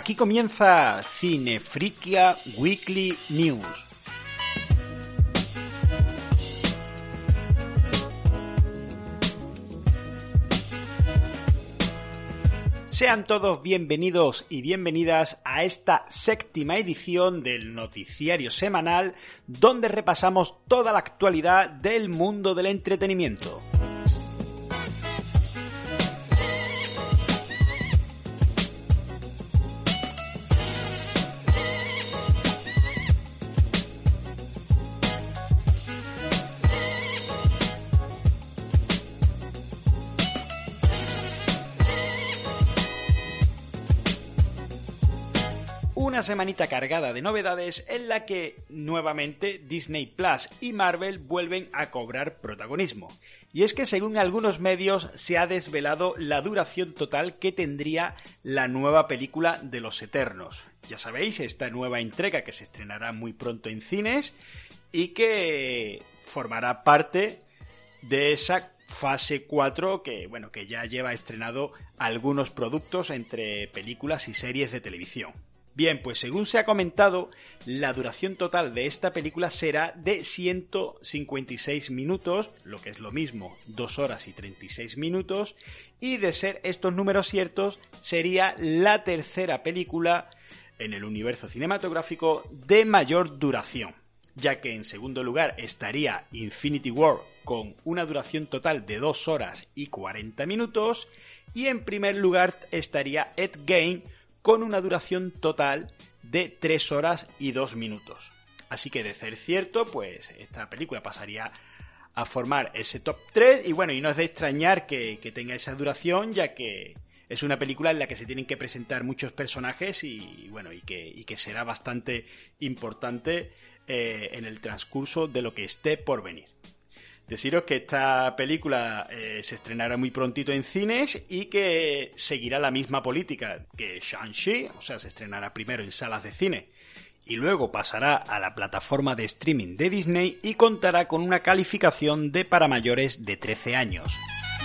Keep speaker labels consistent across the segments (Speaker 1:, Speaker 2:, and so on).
Speaker 1: Aquí comienza Cinefrikia Weekly News. Sean todos bienvenidos y bienvenidas a esta séptima edición del noticiario semanal donde repasamos toda la actualidad del mundo del entretenimiento. Una semanita cargada de novedades en la que nuevamente Disney Plus y Marvel vuelven a cobrar protagonismo. Y es que según algunos medios se ha desvelado la duración total que tendría la nueva película de Los Eternos. Ya sabéis, esta nueva entrega que se estrenará muy pronto en cines y que formará parte de esa fase 4 que ya lleva estrenado algunos productos entre películas y series de televisión. Bien, pues según se ha comentado, la duración total de esta película será de 156 minutos, lo que es lo mismo, 2 horas y 36 minutos, y de ser estos números ciertos, sería la tercera película en el universo cinematográfico de mayor duración, ya que en segundo lugar estaría Infinity War con una duración total de 2 horas y 40 minutos, y en primer lugar estaría Endgame con una duración total de 3 horas y 2 minutos. Así que de ser cierto, pues esta película pasaría a formar ese top 3 y no es de extrañar que tenga esa duración, ya que es una película en la que se tienen que presentar muchos personajes y que será bastante importante en el transcurso de lo que esté por venir. Deciros que esta película se estrenará muy prontito en cines y que seguirá la misma política que Shang-Chi, o sea, se estrenará primero en salas de cine y luego pasará a la plataforma de streaming de Disney y contará con una calificación de para mayores de 13 años.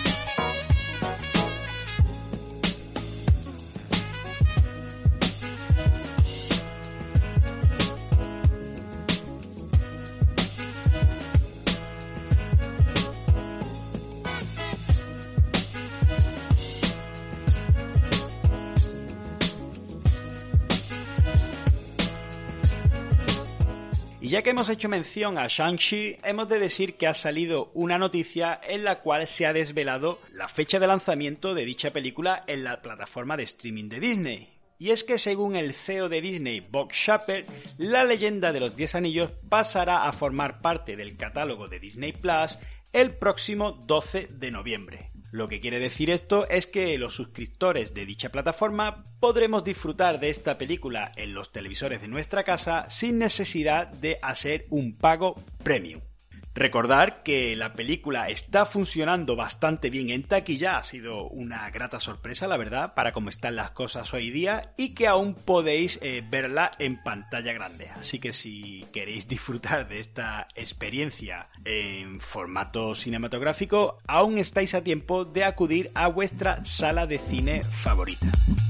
Speaker 1: Y ya que hemos hecho mención a Shang-Chi, hemos de decir que ha salido una noticia en la cual se ha desvelado la fecha de lanzamiento de dicha película en la plataforma de streaming de Disney. Y es que según el CEO de Disney, Bob Iger, la leyenda de los 10 anillos pasará a formar parte del catálogo de Disney Plus el próximo 12 de noviembre. Lo que quiere decir esto es que los suscriptores de dicha plataforma podremos disfrutar de esta película en los televisores de nuestra casa sin necesidad de hacer un pago premium. Recordar que la película está funcionando bastante bien en taquilla, ha sido una grata sorpresa, la verdad, para cómo están las cosas hoy día y que aún podéis verla en pantalla grande. Así que si queréis disfrutar de esta experiencia en formato cinematográfico, aún estáis a tiempo de acudir a vuestra sala de cine favorita.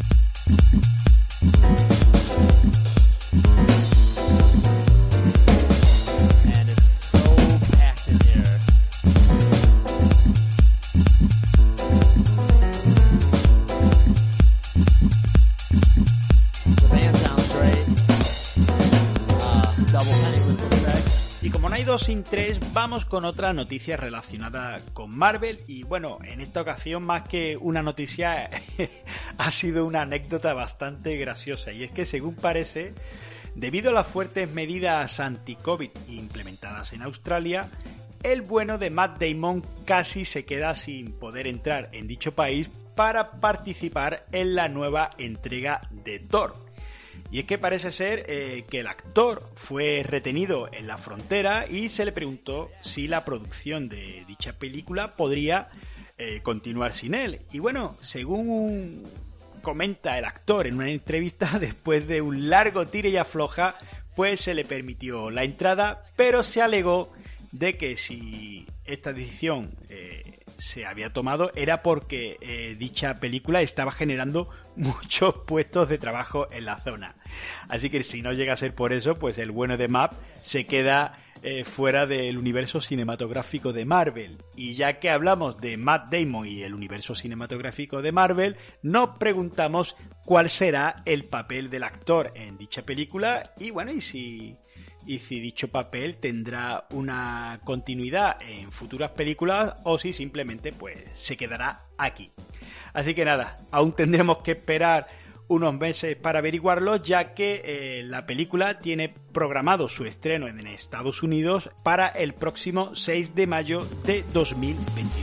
Speaker 1: Y como no hay dos sin tres, vamos con otra noticia relacionada con Marvel y en esta ocasión más que una noticia ha sido una anécdota bastante graciosa y es que según parece, debido a las fuertes medidas anti-COVID implementadas en Australia, el bueno de Matt Damon casi se queda sin poder entrar en dicho país para participar en la nueva entrega de Thor. Y es que parece ser que el actor fue retenido en la frontera y se le preguntó si la producción de dicha película podría continuar sin él. Y según comenta el actor en una entrevista, después de un largo tira y afloja, pues se le permitió la entrada, pero se alegó de que si esta decisión se había tomado era porque dicha película estaba generando muchos puestos de trabajo en la zona. Así que si no llega a ser por eso, pues el bueno de Matt se queda fuera del universo cinematográfico de Marvel. Y ya que hablamos de Matt Damon y el universo cinematográfico de Marvel, nos preguntamos cuál será el papel del actor en dicha película y bueno, y si dicho papel tendrá una continuidad en futuras películas o si simplemente pues se quedará aquí. Así que nada, aún tendremos que esperar unos meses para averiguarlo, ya que la película tiene programado su estreno en Estados Unidos para el próximo 6 de mayo de 2022.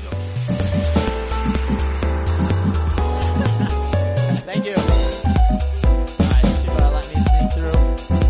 Speaker 2: Thank you. All right, see if I'll let me sneak through.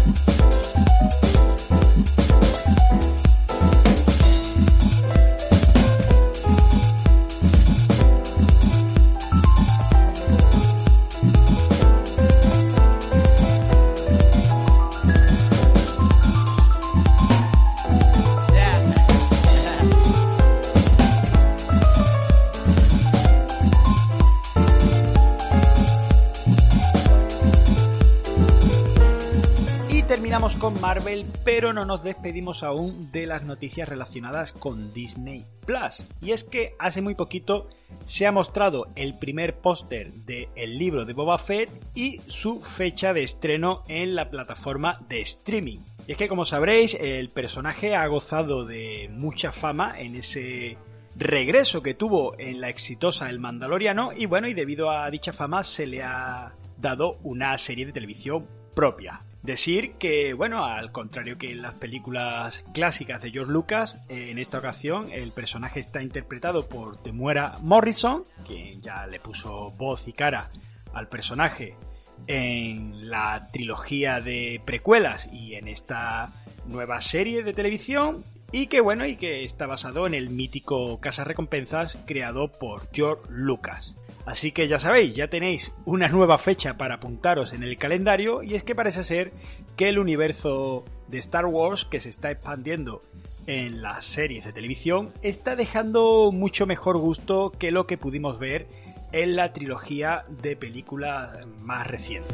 Speaker 1: Terminamos con Marvel, pero no nos despedimos aún de las noticias relacionadas con Disney Plus. Y es que hace muy poquito se ha mostrado el primer póster del libro de Boba Fett y su fecha de estreno en la plataforma de streaming. Y es que, como sabréis, el personaje ha gozado de mucha fama en ese regreso que tuvo en la exitosa El Mandaloriano y bueno, y debido a dicha fama se le ha dado una serie de televisión propia. Decir que, bueno, al contrario que en las películas clásicas de George Lucas, en esta ocasión el personaje está interpretado por Temuera Morrison, quien ya le puso voz y cara al personaje en la trilogía de precuelas y en esta nueva serie de televisión, y que bueno, y que está basado en el mítico cazarrecompensas creado por George Lucas. Así que ya sabéis, ya tenéis una nueva fecha para apuntaros en el calendario, y es que parece ser que el universo de Star Wars, que se está expandiendo en las series de televisión, está dejando mucho mejor gusto que lo que pudimos ver en la trilogía de películas más reciente.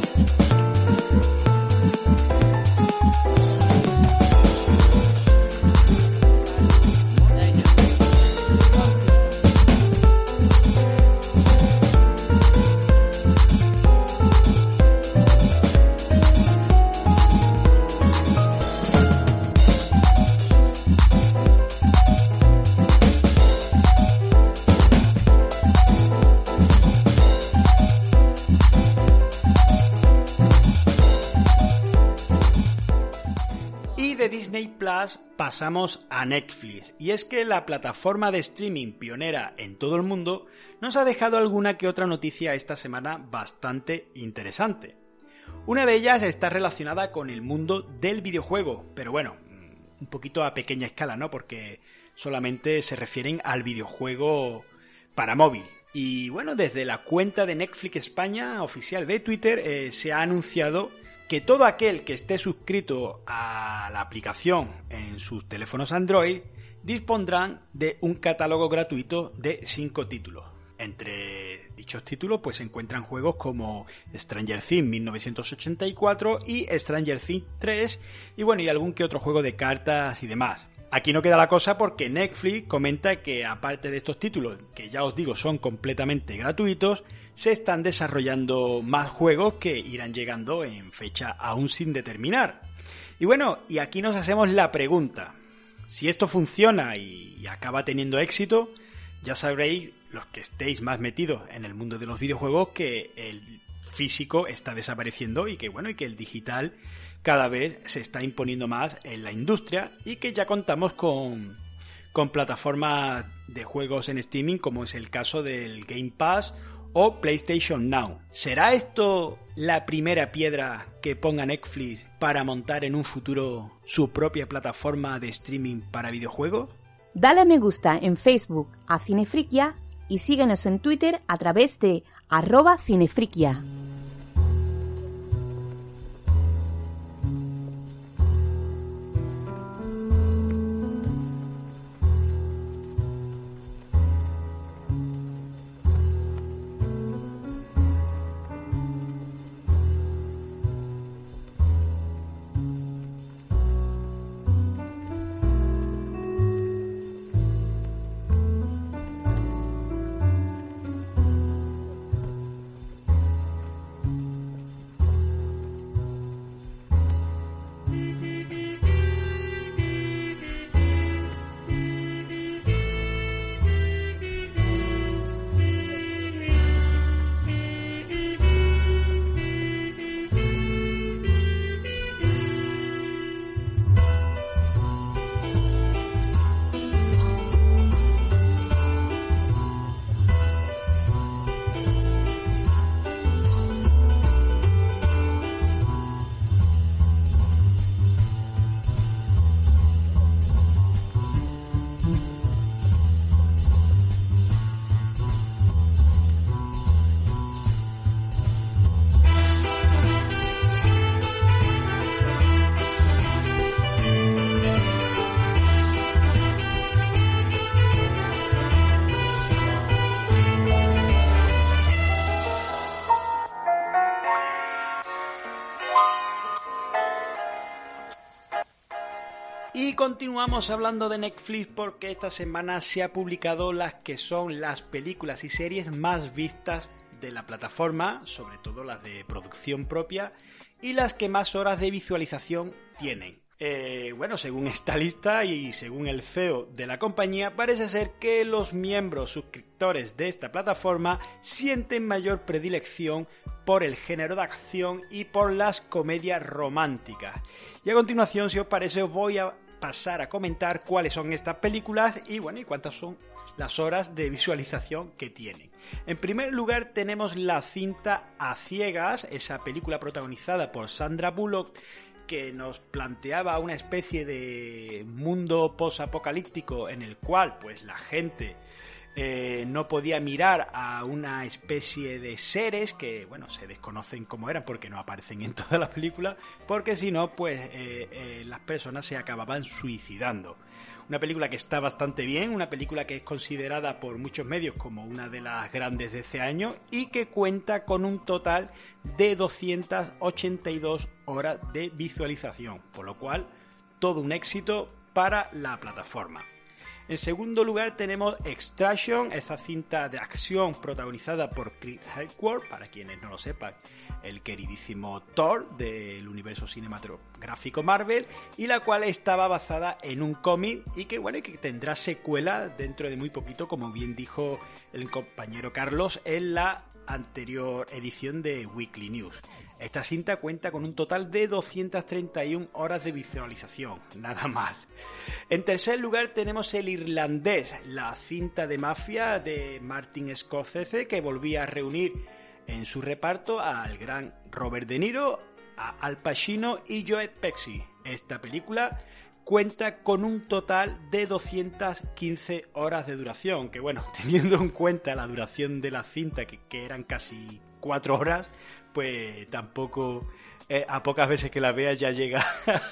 Speaker 1: Disney Plus pasamos a Netflix, y es que la plataforma de streaming pionera en todo el mundo nos ha dejado alguna que otra noticia esta semana bastante interesante. Una de ellas está relacionada con el mundo del videojuego, pero bueno, un poquito a pequeña escala, ¿no? Porque solamente se refieren al videojuego para móvil. Y bueno, desde la cuenta de Netflix España oficial de Twitter se ha anunciado que todo aquel que esté suscrito a la aplicación en sus teléfonos Android dispondrán de un catálogo gratuito de 5 títulos. Entre dichos títulos pues se encuentran juegos como Stranger Things 1984 y Stranger Things 3 y bueno, y algún que otro juego de cartas y demás. Aquí no queda la cosa porque Netflix comenta que aparte de estos títulos, que ya os digo son completamente gratuitos, se están desarrollando más juegos que irán llegando en fecha aún sin determinar. Y bueno, y aquí nos hacemos la pregunta, si esto funciona y acaba teniendo éxito, ya sabréis, los que estéis más metidos en el mundo de los videojuegos, que el físico está desapareciendo y que bueno, y que el digital cada vez se está imponiendo más en la industria y que ya contamos con plataformas de juegos en streaming como es el caso del Game Pass o PlayStation Now. ¿Será esto la primera piedra que ponga Netflix para montar en un futuro su propia plataforma de streaming para videojuegos?
Speaker 3: Dale a me gusta en Facebook a Cinefriquia y síguenos en Twitter a través de @Cinefriquia.
Speaker 1: continuamos hablando de Netflix porque esta semana se ha publicado las que son las películas y series más vistas de la plataforma, sobre todo las de producción propia, y las que más horas de visualización tienen. Bueno, según esta lista y según el CEO de la compañía, parece ser que los miembros suscriptores de esta plataforma sienten mayor predilección por el género de acción y por las comedias románticas. Y a continuación, si os parece, os voy a pasar a comentar cuáles son estas películas y bueno, y cuántas son las horas de visualización que tienen. En primer lugar tenemos la cinta A Ciegas, esa película protagonizada por Sandra Bullock, que nos planteaba una especie de mundo post-apocalíptico en el cual pues la gente no podía mirar a una especie de seres que, bueno, se desconocen cómo eran porque no aparecen en toda la película, porque si no, pues las personas se acababan suicidando. Una película que está bastante bien, una película que es considerada por muchos medios como una de las grandes de este año y que cuenta con un total de 282 horas de visualización, por lo cual todo un éxito para la plataforma. En segundo lugar tenemos Extraction, esa cinta de acción protagonizada por Chris Hemsworth, para quienes no lo sepan, el queridísimo Thor del universo cinematográfico Marvel, y la cual estaba basada en un cómic y que bueno, que tendrá secuela dentro de muy poquito, como bien dijo el compañero Carlos en la anterior edición de Weekly News. Esta cinta cuenta con un total de 231 horas de visualización, nada mal. En tercer lugar tenemos El Irlandés, la cinta de mafia de Martin Scorsese, que volvía a reunir en su reparto al gran Robert De Niro, a Al Pacino y Joe Pesci. Esta película cuenta con un total de 215 horas de duración, que bueno, teniendo en cuenta la duración de la cinta, que eran casi 4 horas, pues tampoco a pocas veces que la veas ya llega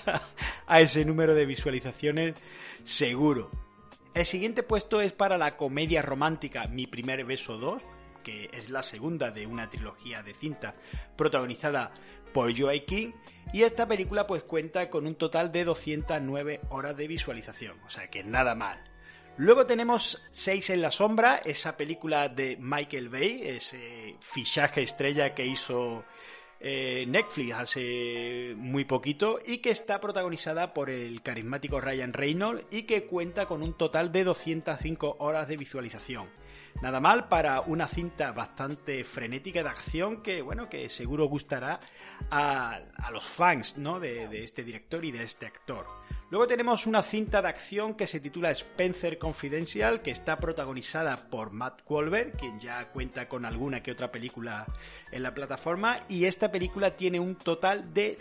Speaker 1: a ese número de visualizaciones seguro. El siguiente puesto es para la comedia romántica Mi Primer Beso 2, que es la segunda de una trilogía de cintas protagonizada por Joaquin, y esta película pues cuenta con un total de 209 horas de visualización, o sea que nada mal. Luego tenemos Seis en la sombra, esa película de Michael Bay, ese fichaje estrella que hizo Netflix hace muy poquito y que está protagonizada por el carismático Ryan Reynolds y que cuenta con un total de 205 horas de visualización. Nada mal para una cinta bastante frenética de acción que, bueno, que seguro gustará a los fans, ¿no?, de este director y de este actor. Luego tenemos una cinta de acción que se titula Spencer Confidential, que está protagonizada por Matt Wahlberg, quien ya cuenta con alguna que otra película en la plataforma, y esta película tiene un total de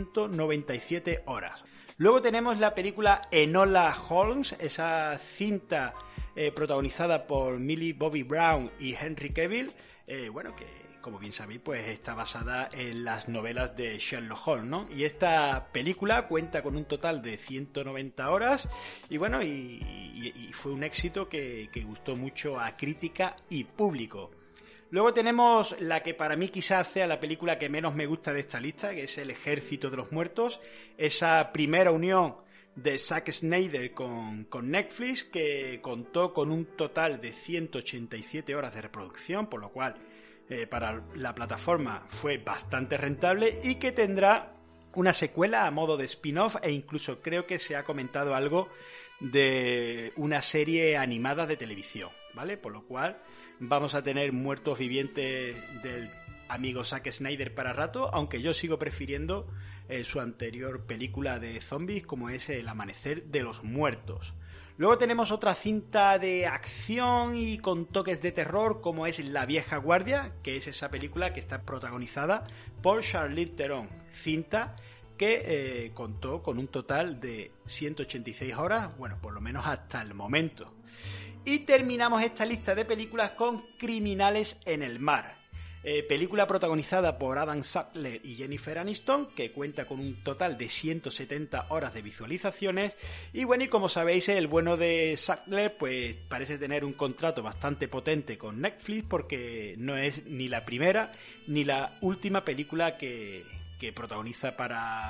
Speaker 1: 197 horas. Luego tenemos la película Enola Holmes, esa cinta protagonizada por Millie Bobby Brown y Henry Cavill, bueno, que como bien sabéis, pues está basada en las novelas de Sherlock Holmes, ¿no? Y esta película cuenta con un total de 190 horas y bueno, y fue un éxito que gustó mucho a crítica y público. Luego tenemos la que para mí quizás sea la película que menos me gusta de esta lista, que es El Ejército de los Muertos, esa primera unión de Zack Snyder con Netflix, que contó con un total de 187 horas de reproducción, por lo cual para la plataforma fue bastante rentable y que tendrá una secuela a modo de spin-off e incluso creo que se ha comentado algo de una serie animada de televisión, ¿vale? Por lo cual vamos a tener muertos vivientes del amigo Zack Snyder para rato, aunque yo sigo prefiriendo su anterior película de zombies como es El Amanecer de los Muertos. Luego tenemos otra cinta de acción y con toques de terror como es La Vieja Guardia, que es esa película que está protagonizada por Charlize Theron, cinta que contó con un total de 186 horas, bueno, por lo menos hasta el momento. Y terminamos esta lista de películas con Criminales en el Mar. Película protagonizada por Adam Sandler y Jennifer Aniston, que cuenta con un total de 170 horas de visualizaciones. Y bueno, y como sabéis, el bueno de Sandler pues parece tener un contrato bastante potente con Netflix, porque no es ni la primera ni la última película que protagoniza para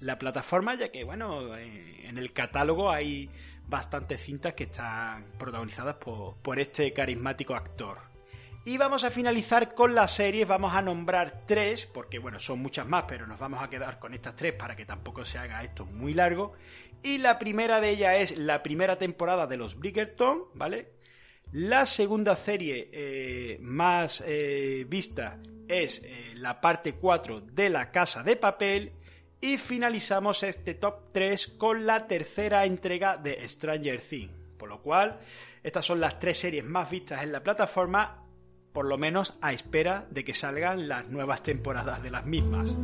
Speaker 1: la plataforma, ya que, bueno, en el catálogo hay bastantes cintas que están protagonizadas por este carismático actor. Y vamos a finalizar con las series, vamos a nombrar 3, porque bueno, son muchas más, pero nos vamos a quedar con estas 3 para que tampoco se haga esto muy largo. Y la primera de ellas es la primera temporada de los Bridgerton, ¿vale? La segunda serie más vista es la parte 4 de La Casa de Papel. Y finalizamos este top 3 con la tercera entrega de Stranger Things. Por lo cual, estas son las 3 series más vistas en la plataforma, por lo menos a espera de que salgan las nuevas temporadas de las mismas.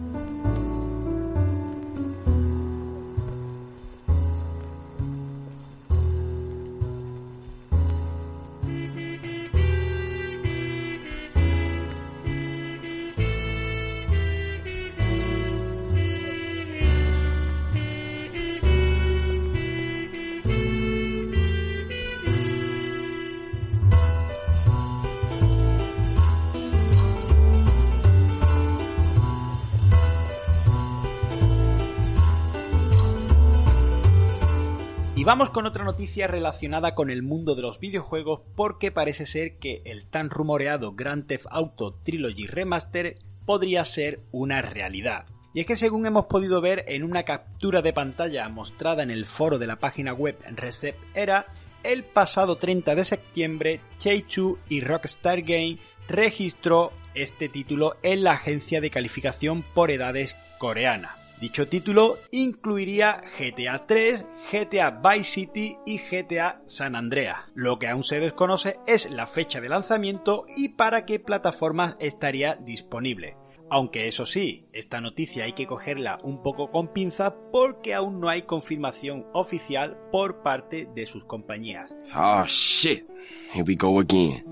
Speaker 1: Y vamos con otra noticia relacionada con el mundo de los videojuegos, porque parece ser que el tan rumoreado Grand Theft Auto Trilogy Remaster podría ser una realidad. Y es que según hemos podido ver en una captura de pantalla mostrada en el foro de la página web Reset Era, el pasado 30 de septiembre Take-Two y Rockstar Games registró este título en la agencia de calificación por edades coreana. Dicho título incluiría GTA 3, GTA Vice City y GTA San Andreas. Lo que aún se desconoce es la fecha de lanzamiento y para qué plataformas estaría disponible. Aunque eso sí, esta noticia hay que cogerla un poco con pinzas porque aún no hay confirmación oficial por parte de sus compañías.
Speaker 4: Oh shit, here we go again.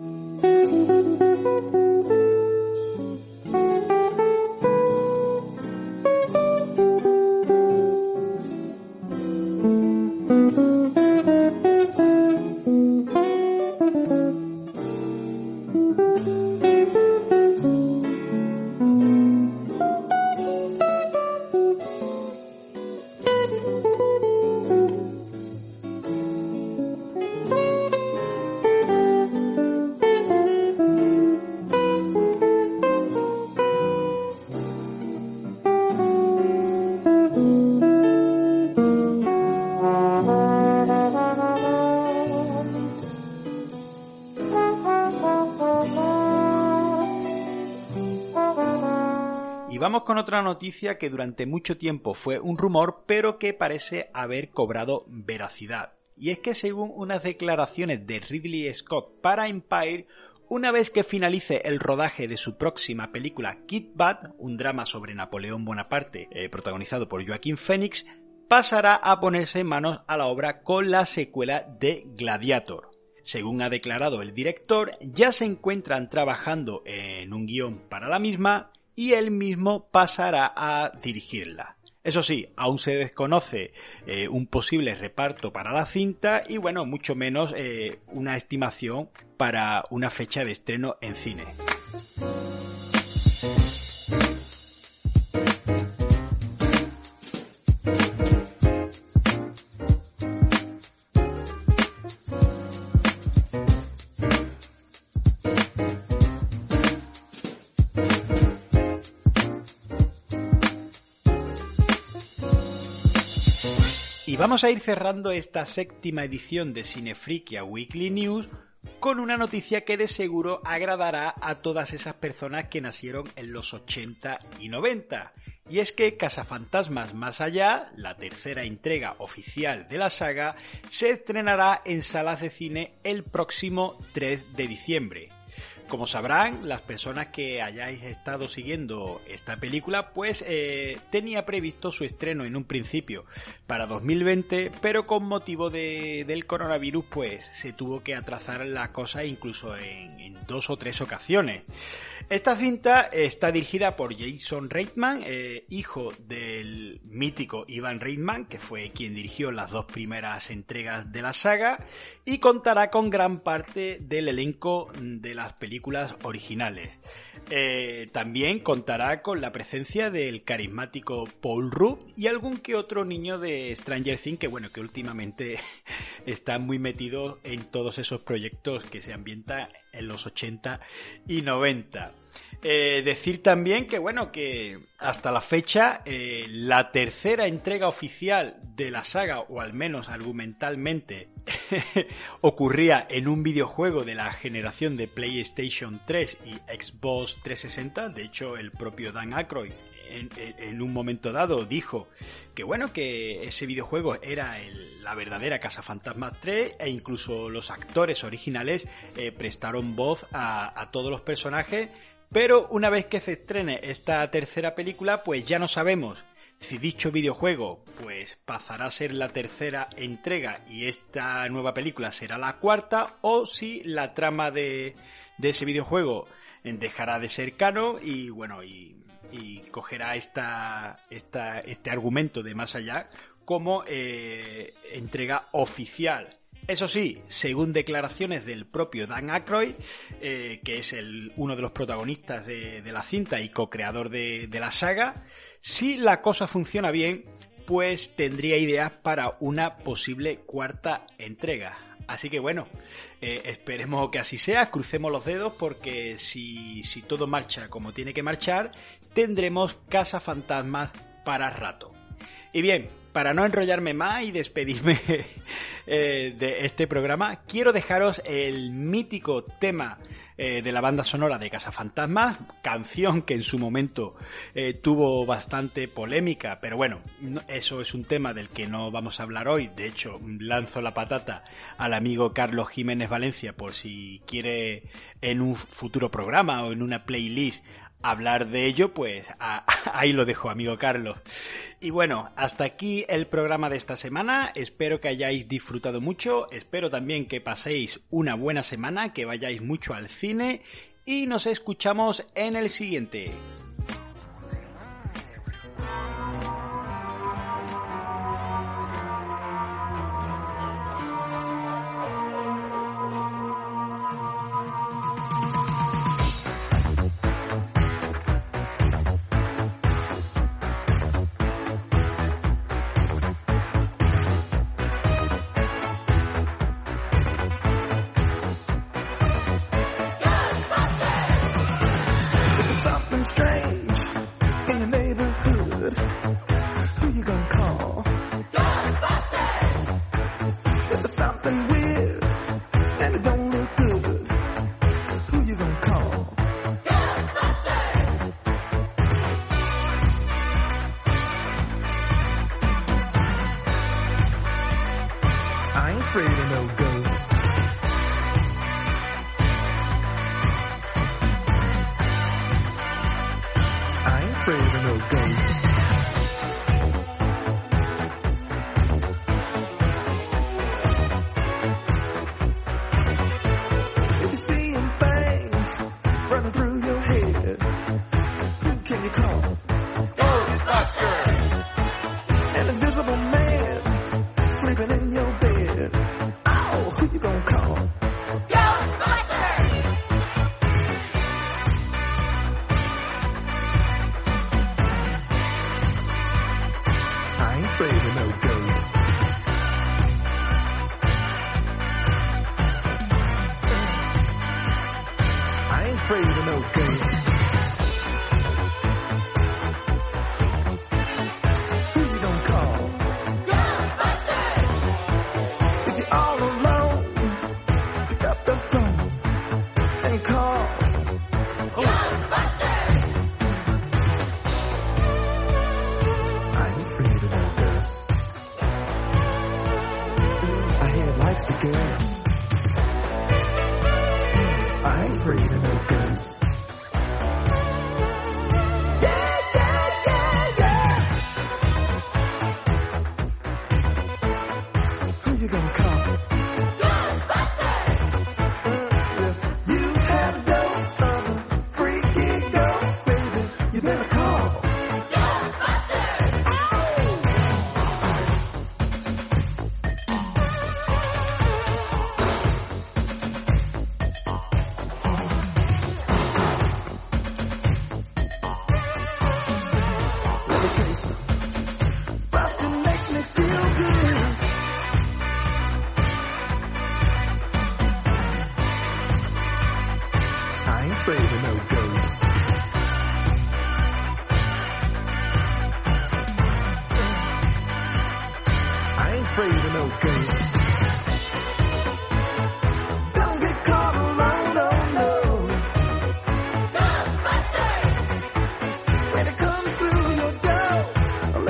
Speaker 1: Y vamos con otra noticia que durante mucho tiempo fue un rumor, pero que parece haber cobrado veracidad. Y es que según unas declaraciones de Ridley Scott para Empire, una vez que finalice el rodaje de su próxima película Kid Bad, un drama sobre Napoleón Bonaparte protagonizado por Joaquin Phoenix, pasará a ponerse en manos a la obra con la secuela de Gladiator. Según ha declarado el director, ya se encuentran trabajando en un guión para la misma y él mismo pasará a dirigirla. Eso sí, aún se desconoce un posible reparto para la cinta y bueno, mucho menos una estimación para una fecha de estreno en cine. Y vamos a ir cerrando esta séptima edición de Cinefriquia Weekly News con una noticia que de seguro agradará a todas esas personas que nacieron en los 80 y 90. Y es que Cazafantasmas Más Allá, la tercera entrega oficial de la saga, se estrenará en salas de cine el próximo 3 de diciembre. Como sabrán, las personas que hayáis estado siguiendo esta película, pues tenía previsto su estreno en un principio para 2020, pero con motivo del coronavirus, pues se tuvo que atrasar la cosa incluso en 2 o 3 ocasiones. Esta cinta está dirigida por Jason Reitman, hijo del mítico Ivan Reitman, que fue quien dirigió las 2 primeras entregas de la saga, y contará con gran parte del elenco de las películas películas originales. También contará con la presencia del carismático Paul Rudd y algún que otro niño de Stranger Things que últimamente está muy metido en todos esos proyectos que se ambientan en los 80 y 90. Decir también que hasta la fecha la tercera entrega oficial de la saga, o al menos argumentalmente, ocurría en un videojuego de la generación de PlayStation 3 y Xbox 360. De hecho, el propio Dan Aykroyd en un momento dado dijo que ese videojuego era la verdadera Cazafantasmas 3, e incluso los actores originales prestaron voz a todos los personajes. Pero una vez que se estrene esta tercera película, pues ya no sabemos si dicho videojuego pues pasará a ser la tercera entrega y esta nueva película será la cuarta, o si la trama de ese videojuego dejará de ser canon y cogerá este argumento de más allá como entrega oficial. Eso sí, según declaraciones del propio Dan Aykroyd, que es uno de los protagonistas de la cinta y co-creador de la saga, si la cosa funciona bien, pues tendría ideas para una posible cuarta entrega. Así que esperemos que así sea, crucemos los dedos, porque si todo marcha como tiene que marchar, tendremos Cazafantasmas para rato. Y bien, para no enrollarme más y despedirme de este programa, quiero dejaros el mítico tema de la banda sonora de Cazafantasmas, canción que en su momento tuvo bastante polémica, pero eso es un tema del que no vamos a hablar hoy. De hecho, lanzo la patata al amigo Carlos Jiménez Valencia por si quiere en un futuro programa o en una playlist hablar de ello, pues ahí lo dejo, amigo Carlos. Y hasta aquí el programa de esta semana. Espero que hayáis disfrutado mucho, espero también que paséis una buena semana, que vayáis mucho al cine y nos escuchamos en el siguiente.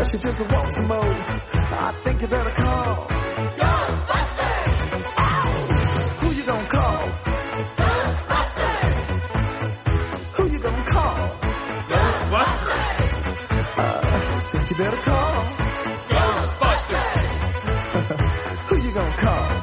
Speaker 5: she just wants some more. I think you better call Ghostbusters. Who you gonna call? Ghostbusters. Who you gonna call? Ghostbusters. I think you better call Ghostbusters. Who you gonna call?